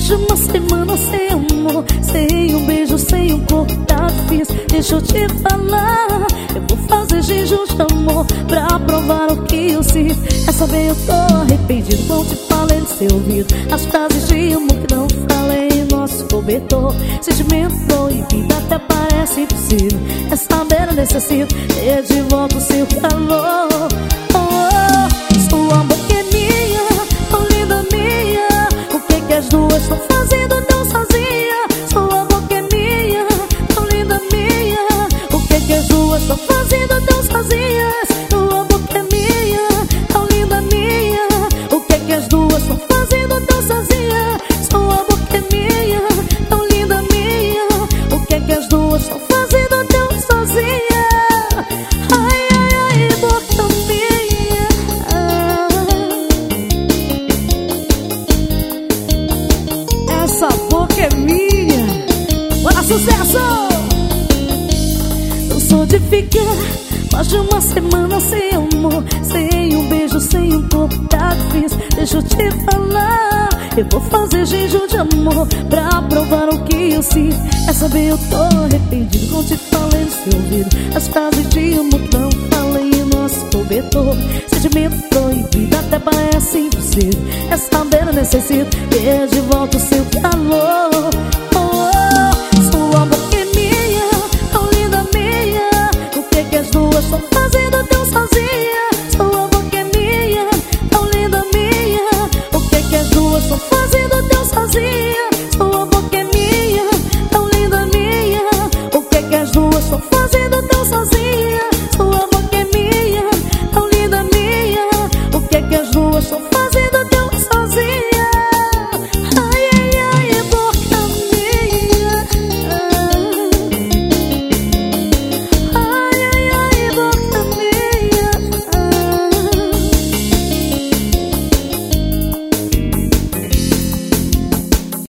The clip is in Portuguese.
Mais de uma semana sem amor, sem um beijo, sem um corpo, tá difícil. Deixa eu te falar, eu vou fazer jejum de amor pra provar o que eu sinto. Quer saber, eu tô arrependido, não te falei no seu ouvido as frases de amor que não falei em nosso cobertor. Sentimento proibido até parece impossível. Quer saber, eu necessito ter de volta o seu calor. Sua boca é minha, tão linda minha. O que as duas estão fazendo tão sozinha? Sua boca é minha, tão linda minha. O que as duas estão fazendo tão sozinhas? Sua boca é minha, tão linda minha. O que as duas estão fazendo tão sozinhas? Sua boca é minha, tão linda minha. O que as duas estão fazendo tão sozinhas? Ai, ai, ai, boca minha. Essa boca é minha. Bora, sucesso! Eu sou de ficar mais de uma semana sem amor, sem um beijo, sem um corpo, tá difícil. Deixa eu te falar, eu vou fazer jejum de amor pra provar o que eu sinto. Quer saber, eu tô arrependido, não te falei no seu ouvido as frases de amor que não falei em nosso cobertor. Sentimento proibido até parece impossível. Quer saber, eu necessito ter de volta o seu